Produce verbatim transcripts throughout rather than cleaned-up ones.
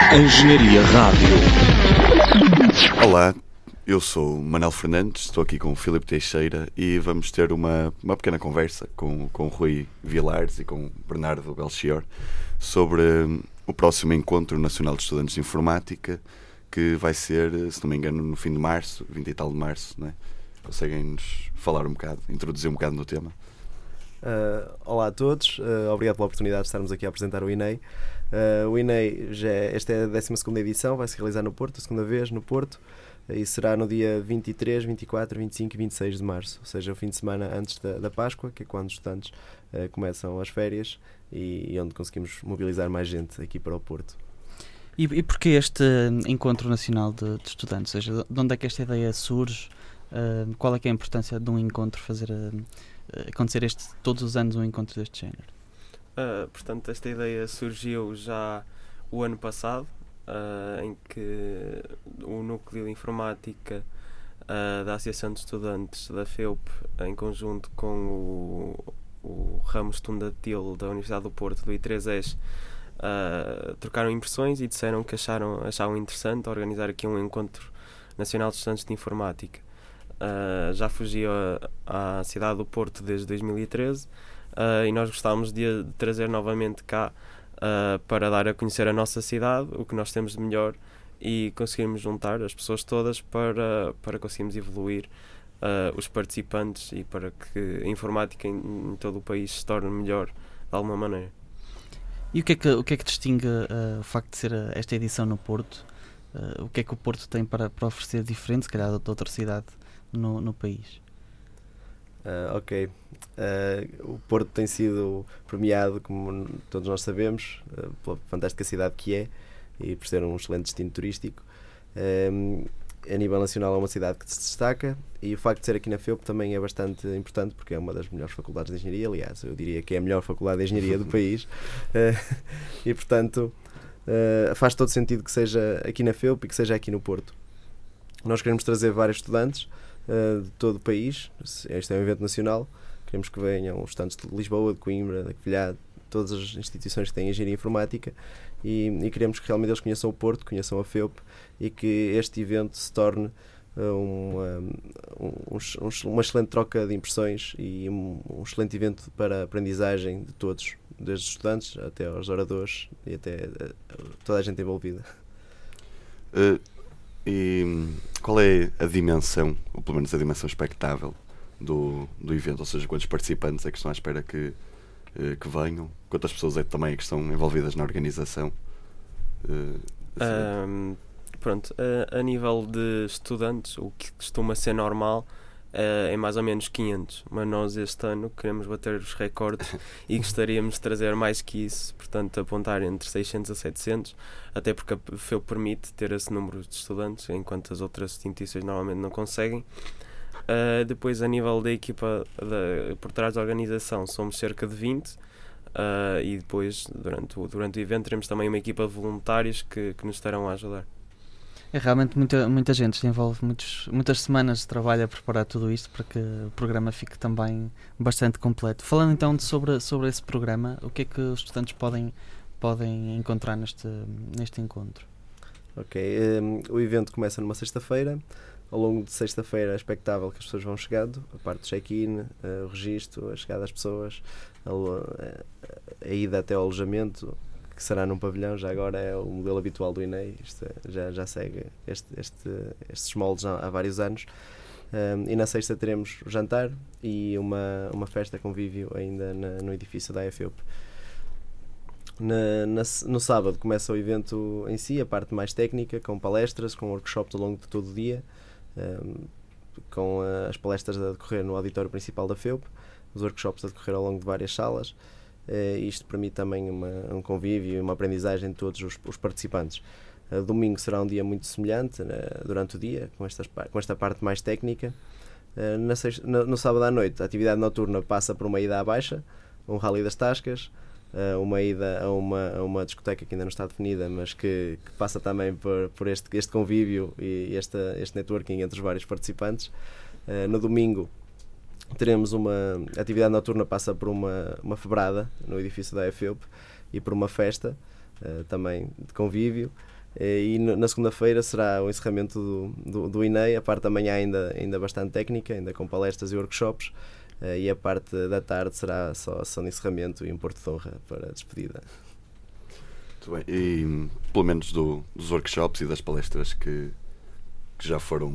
Engenharia Rádio. Olá, eu sou o Manuel Fernandes, estou aqui com o Filipe Teixeira e vamos ter uma, uma pequena conversa com, com o Rui Vilares e com o Bernardo Belchior sobre hum, o próximo Encontro Nacional de Estudantes de Informática, que vai ser, se não me engano, no fim de março, vinte e tal de março, não é? Conseguem-nos falar um bocado, introduzir um bocado no tema? Uh, olá a todos, uh, obrigado pela oportunidade de estarmos aqui a apresentar o I N E I. Uh, o I N E I, já é, esta é a décima segunda edição, vai se realizar no Porto, a segunda vez no Porto, uh, e será no dia vinte e três, vinte e quatro, vinte e cinco e vinte e seis de março, ou seja, o fim de semana antes da, da Páscoa, que é quando os estudantes uh, começam as férias e, e onde conseguimos mobilizar mais gente aqui para o Porto. E, e porquê este Encontro Nacional de, de Estudantes? Ou seja, de onde é que esta ideia surge? Uh, qual é que é a importância de um encontro fazer uh, acontecer este, todos os anos um encontro deste género? Uh, portanto, esta ideia surgiu já o ano passado, uh, em que o Núcleo de Informática uh, da Associação de Estudantes da F E U P, em conjunto com o, o ramo estudantil da Universidade do Porto, do I três S, uh, trocaram impressões e disseram que acharam, achavam interessante organizar aqui um Encontro Nacional de Estudantes de Informática. Uh, já fugia à cidade do Porto desde dois mil e treze uh, e nós gostávamos de, de trazer novamente cá uh, para dar a conhecer a nossa cidade, o que nós temos de melhor, e conseguirmos juntar as pessoas todas para, para conseguirmos evoluir uh, os participantes e para que a informática em, em todo o país se torne melhor de alguma maneira. E o que é que, o que, é que distingue uh, o facto de ser uh, esta edição no Porto? Uh, o que é que o Porto tem para, para oferecer diferente, se calhar, de outra cidade no, no país? Uh, ok. Uh, o Porto tem sido premiado, como todos nós sabemos, uh, pela fantástica cidade que é e por ser um excelente destino turístico. Um, a nível nacional é uma cidade que se destaca e o facto de ser aqui na F E U P também é bastante importante porque é uma das melhores faculdades de engenharia, aliás, eu diria que é a melhor faculdade de engenharia do país uh, e, portanto, uh, faz todo sentido que seja aqui na F E U P e que seja aqui no Porto. Nós queremos trazer vários estudantes Uh, de todo o país. Este é um evento nacional, queremos que venham os estudantes de Lisboa, de Coimbra, de Covilhã, todas as instituições que têm engenharia informática e, e queremos que realmente eles conheçam o Porto, conheçam a F E U P e que este evento se torne uh, uma, um, um, uma excelente troca de impressões e um, um excelente evento para a aprendizagem de todos, desde os estudantes até aos oradores e até uh, toda a gente envolvida. Uh, e qual é a dimensão, ou pelo menos a dimensão expectável do, do evento? Ou seja, quantos participantes é que estão à espera que, uh, que venham? Quantas pessoas é que também é que estão envolvidas na organização? Uh, um, pronto, a, a nível de estudantes, o que costuma ser normal uh, é mais ou menos quinhentos, mas nós este ano queremos bater os recordes e gostaríamos de trazer mais que isso, portanto apontar entre seiscentos a setecentos, até porque a F E U permite ter esse número de estudantes, enquanto as outras instituições normalmente não conseguem. Uh, depois, a nível da equipa da, por trás da organização, somos cerca de vinte. Uh, e depois, durante o, durante o evento, teremos também uma equipa de voluntários que, que nos estarão a ajudar. É realmente muita, muita gente, se envolve muitos, muitas semanas de trabalho a preparar tudo isto para que o programa fique também bastante completo. Falando então de sobre, sobre esse programa, o que é que os estudantes podem, podem encontrar neste, neste encontro? Ok, um, o evento começa numa sexta-feira. Ao longo de sexta-feira é expectável que as pessoas vão chegando, a parte do check-in, uh, o registro, a chegada das pessoas, a, a, a ida até ao alojamento, que será num pavilhão. Já agora é o modelo habitual do I N E I, isto é, já, já segue este, este, estes moldes há, há vários anos. Um, e na sexta teremos o jantar e uma, uma festa convívio ainda na, no edifício da F E U P. Na, na, no sábado começa o evento em si, a parte mais técnica, com palestras, com workshops ao longo de todo o dia, um, com uh, as palestras a decorrer no auditório principal da F E U P, os workshops a decorrer ao longo de várias salas. Uh, isto permite também uma, um convívio e uma aprendizagem de todos os, os participantes. Uh, domingo será um dia muito semelhante, uh, durante o dia, com, estas, com esta parte mais técnica. Uh, na sexta, no, no sábado à noite, a atividade noturna passa por uma ida à baixa, um rally das tascas, uh, uma ida a uma, a uma discoteca que ainda não está definida, mas que, que passa também por, por este, este convívio e este, este networking entre os vários participantes. Uh, no domingo teremos uma a atividade noturna, passa por uma, uma febrada no edifício da F E U P e por uma festa uh, também de convívio. E na segunda-feira será o encerramento do, do, do I N E I, a parte da manhã ainda, ainda bastante técnica, ainda com palestras e workshops, e a parte da tarde será só a sessão de encerramento e um porto de honra para a despedida. Muito bem. E pelo menos do, dos workshops e das palestras que, que já foram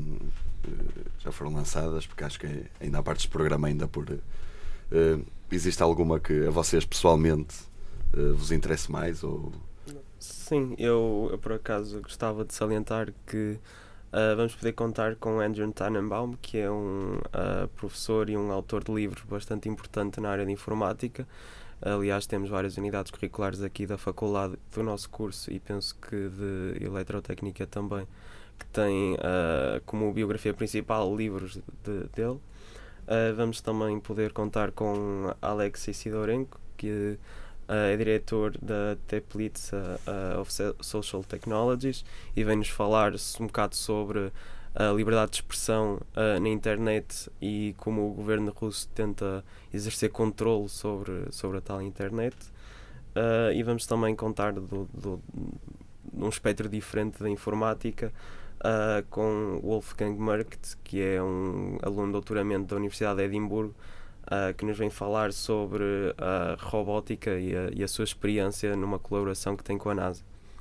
já foram lançadas, porque acho que ainda há partes do programa ainda por uh, existe alguma que a vocês pessoalmente uh, vos interesse mais? Ou... Sim, eu, eu por acaso gostava de salientar que uh, vamos poder contar com Andrew Tannenbaum, que é um uh, professor e um autor de livros bastante importante na área de informática. Aliás, temos várias unidades curriculares aqui da faculdade do nosso curso e penso que de eletrotécnica também, que tem uh, como biografia principal livros de, dele. Uh, vamos também poder contar com Alexei Sidorenko, que uh, é diretor da Teplitsa uh, of Social Technologies e vem-nos falar um bocado sobre a liberdade de expressão uh, na internet e como o governo russo tenta exercer controle sobre, sobre a tal internet. Uh, e vamos também contar do, do, de um espectro diferente da informática, uh, com Wolfgang Merkt, que é um aluno de doutoramento da Universidade de Edimburgo, uh, que nos vem falar sobre a robótica e a, e a sua experiência numa colaboração que tem com a NASA.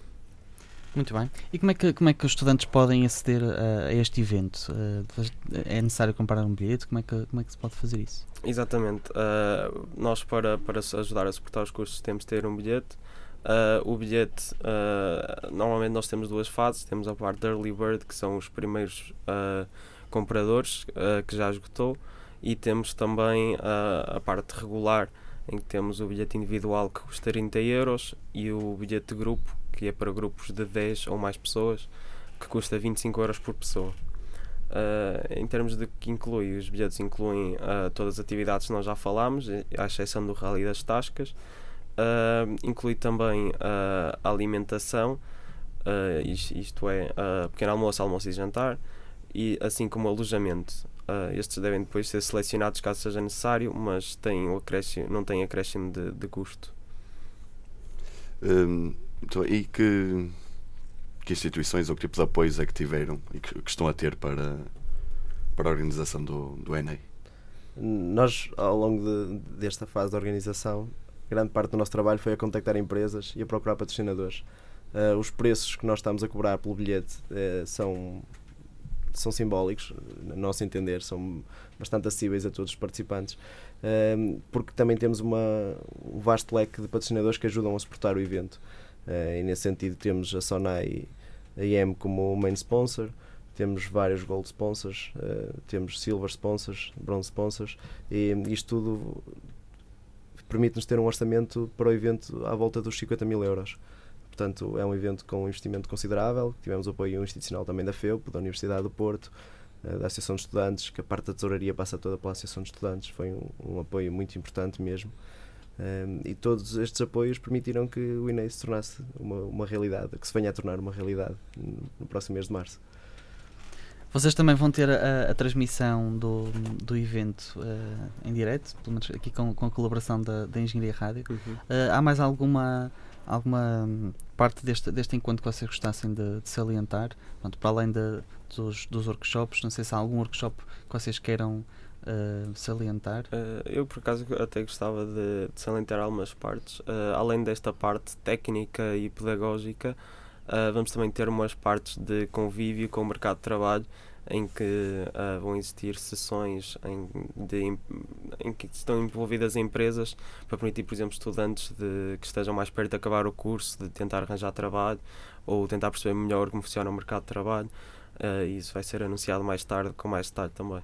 Muito bem. E como é que, como é que os estudantes podem aceder a, a este evento? Uh, é necessário comprar um bilhete? Como é que, como é que se pode fazer isso? Exatamente. Uh, nós, para, para ajudar a suportar os cursos, temos de ter um bilhete. Uh, o bilhete, uh, normalmente nós temos duas fases. Temos a parte de Early Bird, que são os primeiros uh, compradores, uh, que já esgotou. E temos também uh, a parte regular, em que temos o bilhete individual, que custa trinta euros, e o bilhete de grupo, que é para grupos de dez ou mais pessoas, que custa vinte e cinco euros por pessoa. Uh, em termos de que inclui, os bilhetes incluem uh, todas as atividades que nós já falámos, à exceção do Rally das Tascas. Uh, inclui também uh, a alimentação, uh, isto, isto é, uh, pequeno almoço, almoço e jantar, e assim como o alojamento. Uh, estes devem depois ser selecionados caso seja necessário, mas tem o acréscimo, não tem acréscimo de, de custo. Um, então, e que, que instituições ou que tipo de apoios é que tiveram e que, que estão a ter para, para a organização do, do Enem? Nós, ao longo de, desta fase de organização, grande parte do nosso trabalho foi a contactar empresas e a procurar patrocinadores. Uh, os preços que nós estamos a cobrar pelo bilhete uh, são, são simbólicos, no nosso entender, são bastante acessíveis a todos os participantes, uh, porque também temos uma, um vasto leque de patrocinadores que ajudam a suportar o evento. Uh, e nesse sentido temos a Sonai A M como main sponsor, temos vários gold sponsors, uh, temos silver sponsors, bronze sponsors, e isto tudo permite-nos ter um orçamento para o evento à volta dos cinquenta mil euros. Portanto, é um evento com um investimento considerável. Tivemos o apoio institucional também da F E U P, da Universidade do Porto, uh, da Associação de Estudantes, que a parte da tesouraria passa toda pela Associação de Estudantes. Foi um, um apoio muito importante mesmo. Um, e todos estes apoios permitiram que o I N E I se tornasse uma, uma realidade, que se venha a tornar uma realidade no próximo mês de março. Vocês também vão ter a, a transmissão do, do evento uh, em direto, pelo menos aqui com, com a colaboração da, da Engenharia Rádio. Uhum. Uh, há mais alguma, alguma parte deste, deste encontro que vocês gostassem de, de salientar? Pronto, para além de, dos, dos workshops, não sei se há algum workshop que vocês queiram Uh, salientar? Uh, eu, por acaso, até gostava de, de salientar algumas partes. Uh, além desta parte técnica e pedagógica, uh, vamos também ter umas partes de convívio com o mercado de trabalho, em que uh, vão existir sessões em, de, em que estão envolvidas empresas para permitir, por exemplo, estudantes de, que estejam mais perto de acabar o curso, de tentar arranjar trabalho ou tentar perceber melhor como funciona o mercado de trabalho. Uh, isso vai ser anunciado mais tarde, com mais detalhe também.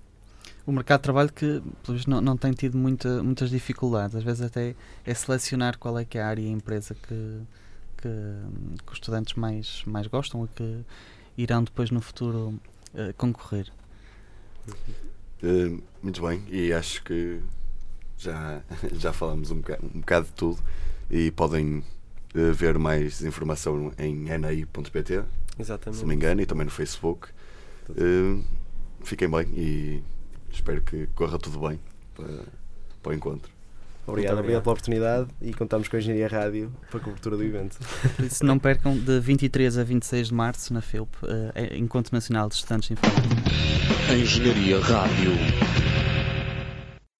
O mercado de trabalho que não, não tem tido muita, muitas dificuldades, às vezes até é selecionar qual é que é a área e a empresa que, que, que os estudantes mais, mais gostam ou que irão depois no futuro uh, concorrer. Uh, muito bem, e acho que já, já falamos um bocado, um bocado de tudo e podem uh, ver mais informação em n a i ponto p t, exatamente, se não me engano, e também no Facebook. Uh, fiquem bem e espero que corra tudo bem para, para o encontro. Obrigado, obrigado pela oportunidade e contamos com a Engenharia Rádio para a cobertura do evento. Por isso, não percam, de vinte e três a vinte e seis de março na F E U P, uh, Encontro Nacional de Estudantes de Informática. Engenharia Rádio.